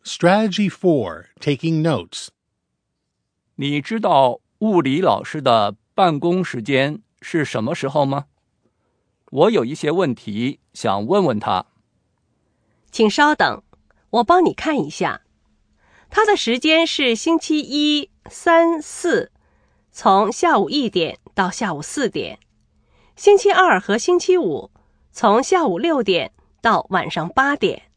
Strategy 4, Taking Notes. 你知道物理老师的办公时间是什么时候吗？我有一些问题想问问他。 请稍等，我帮你看一下。他的时间是星期一、三、四，从下午1点到下午4点；星期二和星期五，从下午6点到晚上8点。